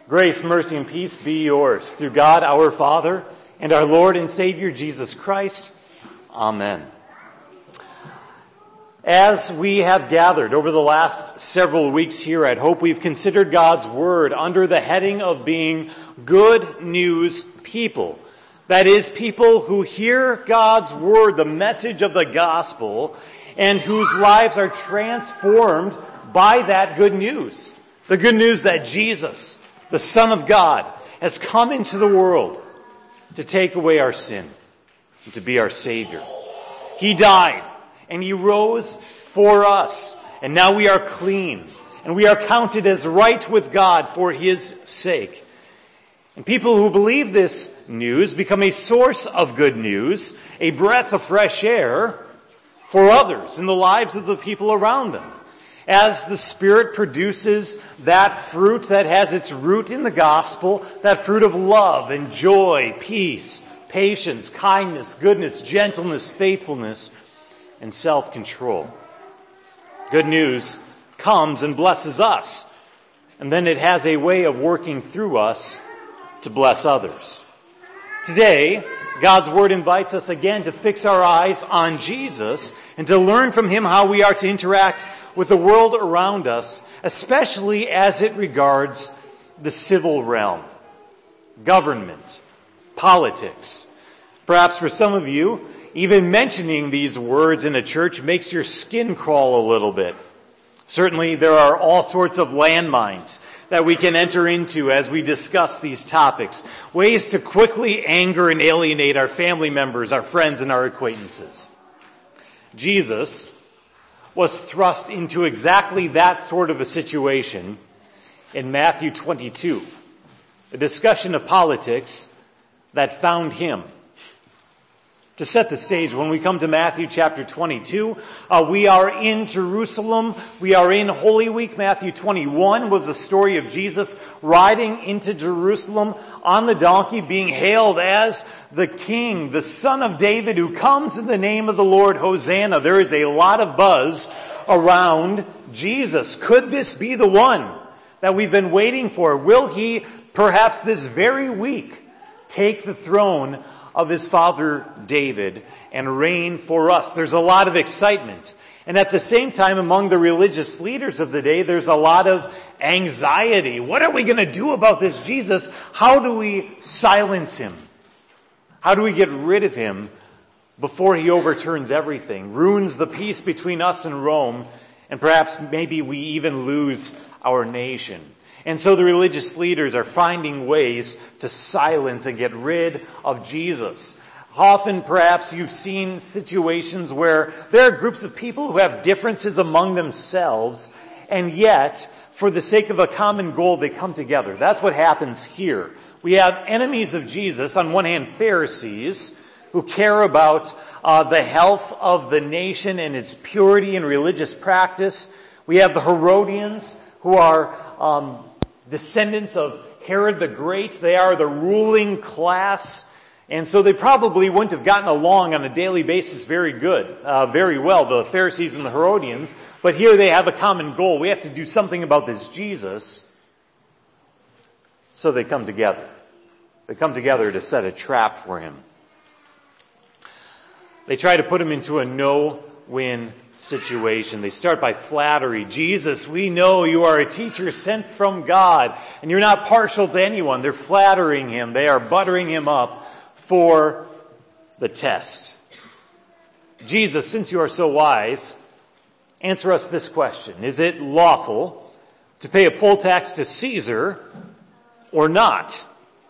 Grace, mercy, and peace be yours through God our Father and our Lord and Savior Jesus Christ. Amen. As we have gathered over the last several weeks here at Hope, we've considered God's Word under the heading of being good news people. That is, people who hear God's Word, the message of the gospel, and whose lives are transformed by that good news. The good news that Jesus, the Son of God, has come into the world to take away our sin and to be our Savior. He died and He rose for us, and now we are clean and we are counted as right with God for His sake. And people who believe this news become a source of good news, a breath of fresh air for others in the lives of the people around them. As the Spirit produces that fruit that has its root in the gospel, that fruit of love and joy, peace, patience, kindness, goodness, gentleness, faithfulness, and self-control. Good news comes and blesses us, and then it has a way of working through us to bless others. Today, God's Word invites us again to fix our eyes on Jesus and to learn from Him how we are to interact with the world around us, especially as it regards the civil realm, government, politics. Perhaps for some of you, even mentioning these words in a church makes your skin crawl a little bit. Certainly, there are all sorts of landmines that we can enter into as we discuss these topics, ways to quickly anger and alienate our family members, our friends, and our acquaintances. Jesus was thrust into exactly that sort of a situation in Matthew 22, a discussion of politics that found Him. To set the stage, when we come to Matthew chapter 22, we are in Jerusalem. We are in Holy Week. Matthew 21 was the story of Jesus riding into Jerusalem on the donkey, being hailed as the King, the Son of David, who comes in the name of the Lord. Hosanna. There is a lot of buzz around Jesus. Could this be the one that we've been waiting for? Will He, perhaps this very week, take the throne of His father David and reign for us? There's a lot of excitement. And at the same time, among the religious leaders of the day, there's a lot of anxiety. What are we going to do about this Jesus? How do we silence Him? How do we get rid of Him before He overturns everything, ruins the peace between us and Rome, and perhaps maybe we even lose our nation? And so the religious leaders are finding ways to silence and get rid of Jesus. Often, perhaps, you've seen situations where there are groups of people who have differences among themselves, and yet, for the sake of a common goal, they come together. That's what happens here. We have enemies of Jesus, on one hand, Pharisees, who care about the health of the nation and its purity and religious practice. We have the Herodians, who are descendants of Herod the Great. They are the ruling class. And so they probably wouldn't have gotten along on a daily basis very well, the Pharisees and the Herodians. But here they have a common goal. We have to do something about this Jesus. So they come together. They come together to set a trap for Him. They try to put Him into a no-win situation. They start by flattery. Jesus, we know you are a teacher sent from God, and you're not partial to anyone. They're flattering Him. They are buttering Him up for the test. Jesus, since you are so wise, answer us this question. Is it lawful to pay a poll tax to Caesar or not?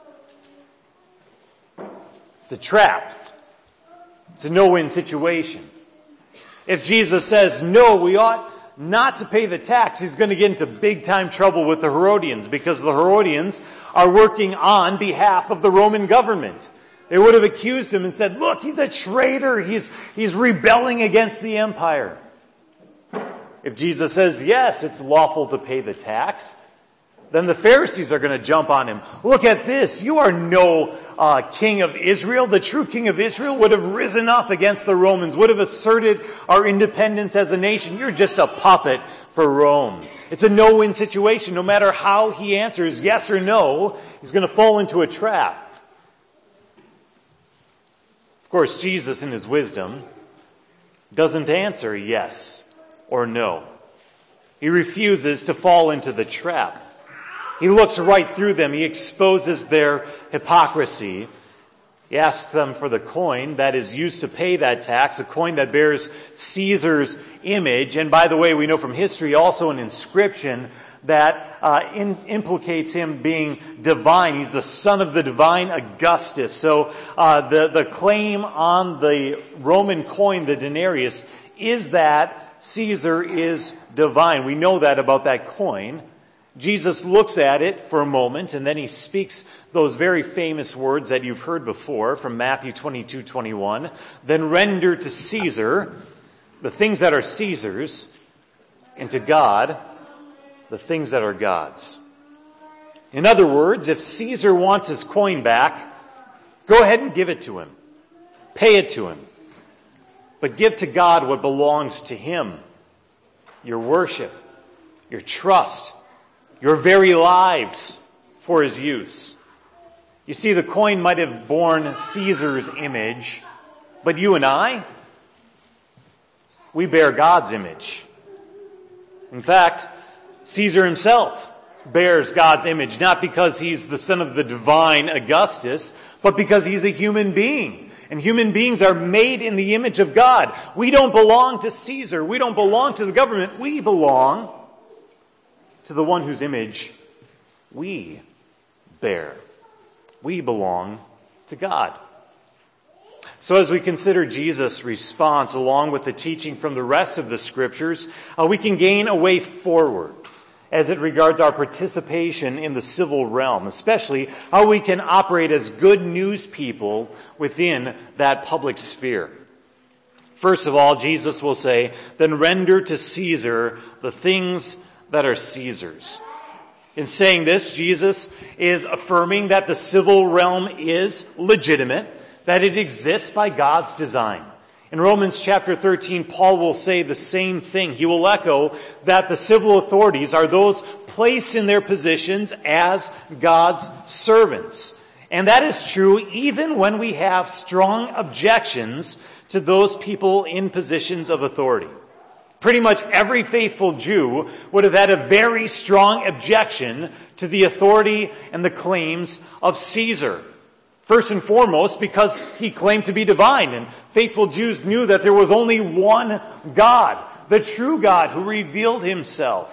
It's a trap. It's a no-win situation. If Jesus says, no, we ought not to pay the tax, He's going to get into big-time trouble with the Herodians, because the Herodians are working on behalf of the Roman government. They would have accused Him and said, look, he's a traitor. He's rebelling against the empire. If Jesus says, yes, it's lawful to pay the tax, then the Pharisees are going to jump on him. Look at this. You are no king of Israel. The true king of Israel would have risen up against the Romans, would have asserted our independence as a nation. You're just a puppet for Rome. It's a no-win situation. No matter how he answers yes or no, he's going to fall into a trap. Of course, Jesus, in his wisdom, doesn't answer yes or no. He refuses to fall into the trap. He looks right through them. He exposes their hypocrisy. He asks them for the coin that is used to pay that tax, a coin that bears Caesar's image. And by the way, we know from history also an inscription that implicates him being divine. He's the son of the divine Augustus. So the claim on the Roman coin, the denarius, is that Caesar is divine. We know that about that coin. Jesus looks at it for a moment, and then he speaks those very famous words that you've heard before from Matthew 22:21. Then render to Caesar the things that are Caesar's, and to God the things that are God's. In other words, if Caesar wants his coin back, go ahead and give it to him. Pay it to him. But give to God what belongs to him. Your worship, your trust, your very lives for his use. You see, the coin might have borne Caesar's image, but you and I, we bear God's image. In fact, Caesar himself bears God's image, not because he's the son of the divine Augustus, but because he's a human being. And human beings are made in the image of God. We don't belong to Caesar. We don't belong to the government. We belong to the one whose image we bear. We belong to God. So as we consider Jesus' response along with the teaching from the rest of the Scriptures, we can gain a way forward as it regards our participation in the civil realm, especially how we can operate as good news people within that public sphere. First of all, Jesus will say, then render to Caesar the things that are Caesar's. In saying this, Jesus is affirming that the civil realm is legitimate, that it exists by God's design. In Romans chapter 13, Paul will say the same thing. He will echo that the civil authorities are those placed in their positions as God's servants. And that is true even when we have strong objections to those people in positions of authority. Pretty much every faithful Jew would have had a very strong objection to the authority and the claims of Caesar. First and foremost, because he claimed to be divine, and faithful Jews knew that there was only one God, the true God who revealed himself.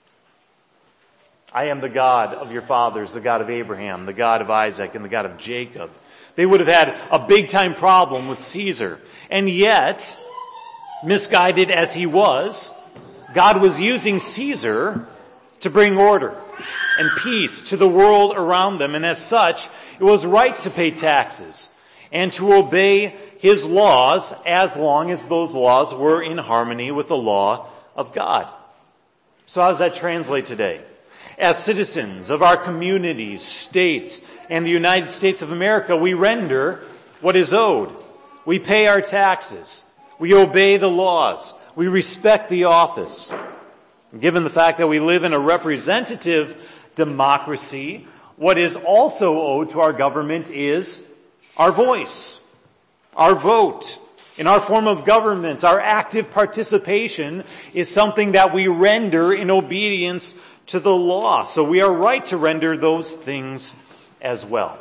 I am the God of your fathers, the God of Abraham, the God of Isaac, and the God of Jacob. They would have had a big-time problem with Caesar. And yet, misguided as he was, God was using Caesar to bring order and peace to the world around them. And as such, it was right to pay taxes and to obey his laws as long as those laws were in harmony with the law of God. So how does that translate today? As citizens of our communities, states, and the United States of America, we render what is owed. We pay our taxes. We obey the laws. We respect the office. Given the fact that we live in a representative democracy, what is also owed to our government is our voice, our vote. In our form of government, our active participation is something that we render in obedience to the law. So we are right to render those things as well.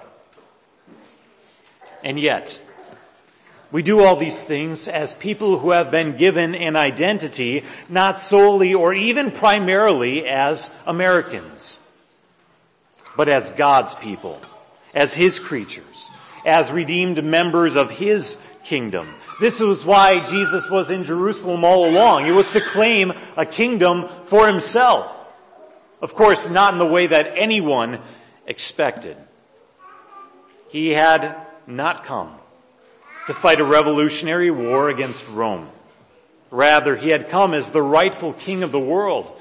And yet, we do all these things as people who have been given an identity, not solely or even primarily as Americans, but as God's people, as his creatures, as redeemed members of his kingdom. This was why Jesus was in Jerusalem all along. It was to claim a kingdom for himself. Of course, not in the way that anyone expected. He had not come to fight a revolutionary war against Rome. Rather, he had come as the rightful king of the world,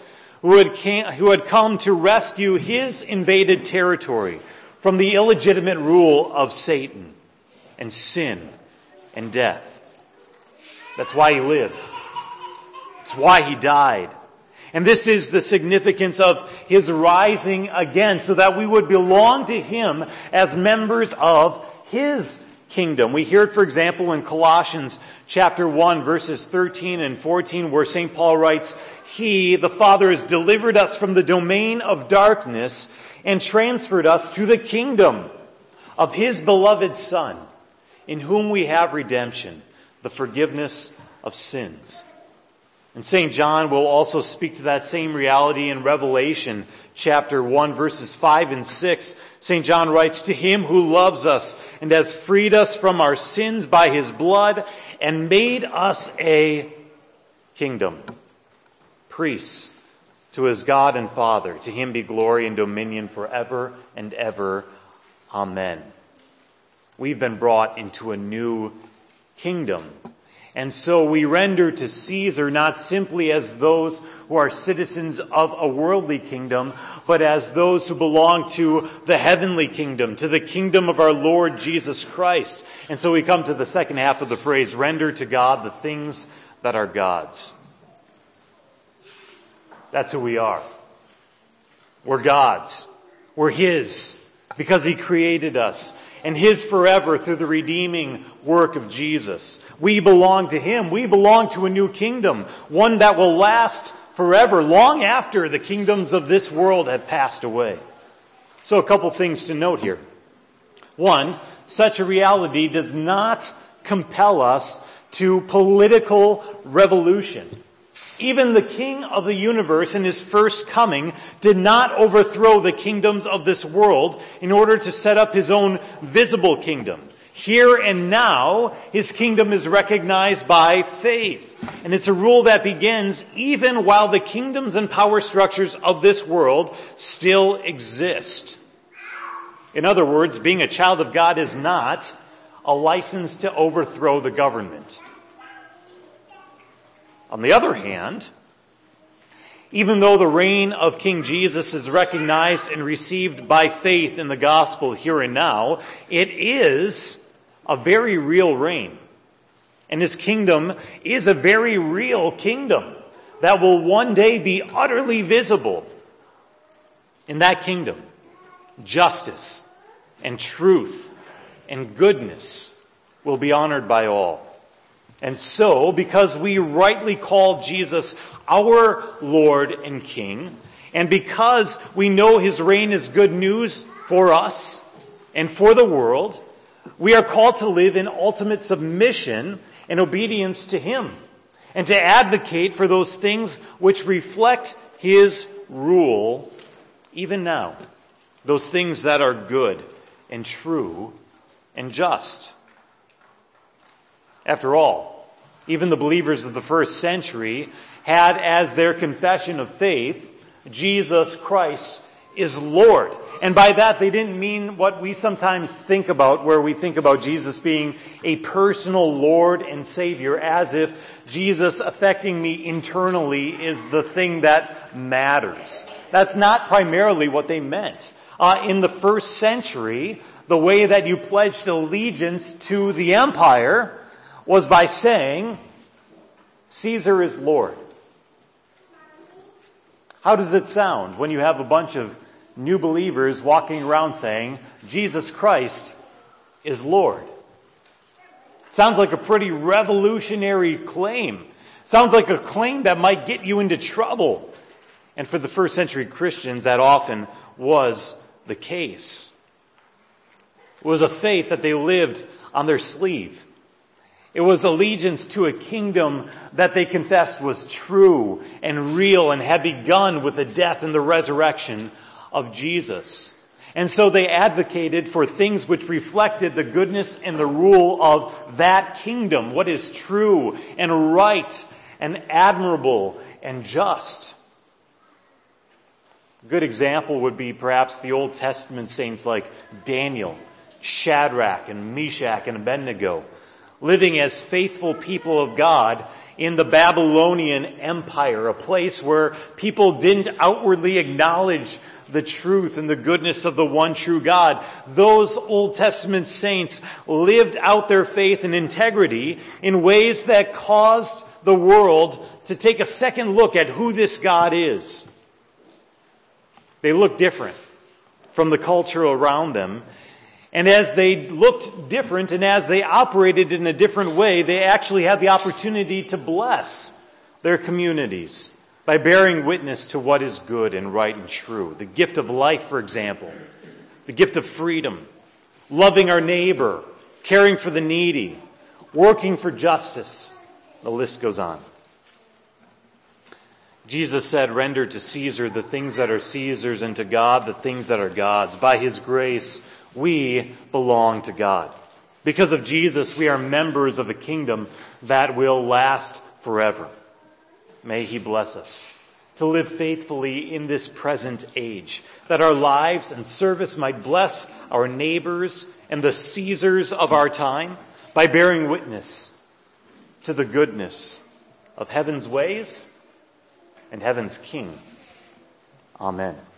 who had come to rescue his invaded territory from the illegitimate rule of Satan and sin and death. That's why he lived. It's why he died. And this is the significance of his rising again, so that we would belong to him as members of his kingdom. We hear it, for example, in Colossians chapter 1, verses 13 and 14, where St. Paul writes, He, the Father, has delivered us from the domain of darkness and transferred us to the kingdom of his beloved Son, in whom we have redemption, the forgiveness of sins. And St. John will also speak to that same reality in Revelation chapter 1, verses 5 and 6. St. John writes, To him who loves us and has freed us from our sins by his blood and made us a kingdom, priests to his God and Father. To him be glory and dominion forever and ever. Amen. We've been brought into a new kingdom. And so we render to Caesar not simply as those who are citizens of a worldly kingdom, but as those who belong to the heavenly kingdom, to the kingdom of our Lord Jesus Christ. And so we come to the second half of the phrase, render to God the things that are God's. That's who we are. We're God's. We're his, because he created us. And his forever through the redeeming work of Jesus. We belong to him. We belong to a new kingdom, one that will last forever, long after the kingdoms of this world have passed away. So a couple things to note here. One, such a reality does not compel us to political revolution. Even the King of the universe in his first coming did not overthrow the kingdoms of this world in order to set up his own visible kingdom. Here and now, his kingdom is recognized by faith. And it's a rule that begins even while the kingdoms and power structures of this world still exist. In other words, being a child of God is not a license to overthrow the government. On the other hand, even though the reign of King Jesus is recognized and received by faith in the gospel here and now, it is a very real reign. And his kingdom is a very real kingdom that will one day be utterly visible. In that kingdom, justice and truth and goodness will be honored by all. And so, because we rightly call Jesus our Lord and King, and because we know his reign is good news for us and for the world, we are called to live in ultimate submission and obedience to him, and to advocate for those things which reflect his rule even now, those things that are good and true and just. After all, even the believers of the first century had as their confession of faith, Jesus Christ is Lord. And by that, they didn't mean what we sometimes think about, where we think about Jesus being a personal Lord and Savior, as if Jesus affecting me internally is the thing that matters. That's not primarily what they meant. In the first century, the way that you pledged allegiance to the empire was by saying, Caesar is Lord. How does it sound when you have a bunch of new believers walking around saying, Jesus Christ is Lord? It sounds like a pretty revolutionary claim. Sounds like a claim that might get you into trouble. And for the first century Christians, that often was the case. It was a faith that they lived on their sleeve. It was allegiance to a kingdom that they confessed was true and real and had begun with the death and the resurrection of Jesus. And so they advocated for things which reflected the goodness and the rule of that kingdom, what is true and right and admirable and just. A good example would be perhaps the Old Testament saints like Daniel, Shadrach, and Meshach, and Abednego, living as faithful people of God in the Babylonian Empire, a place where people didn't outwardly acknowledge the truth and the goodness of the one true God. Those Old Testament saints lived out their faith and integrity in ways that caused the world to take a second look at who this God is. They looked different from the culture around them. And as they looked different and as they operated in a different way, they actually had the opportunity to bless their communities by bearing witness to what is good and right and true. The gift of life, for example. The gift of freedom. Loving our neighbor. Caring for the needy. Working for justice. The list goes on. Jesus said, "Render to Caesar the things that are Caesar's, and to God the things that are God's." By His grace, we belong to God. Because of Jesus, we are members of a kingdom that will last forever. May He bless us to live faithfully in this present age, that our lives and service might bless our neighbors and the Caesars of our time by bearing witness to the goodness of heaven's ways and heaven's King. Amen.